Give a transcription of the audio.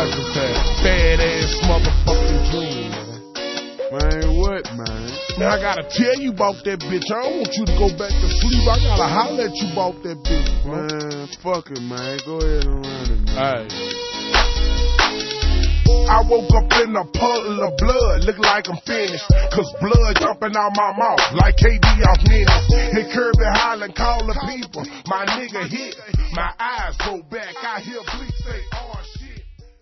psychopath. Badass motherfucking dream, Man, what, man? Man, I gotta tell you about that bitch. I don't want you to go back to sleep. I gotta holler at you about that bitch, bro. Man, fuck it, man. Go ahead and run it, man. Alright. I woke up in a puddle of blood, look like I'm finished. Cause blood jumping out my mouth like KD off Menace. Hit Kirby hollering, call the people. My nigga hit, my eyes go back. I hear Bleak say, oh.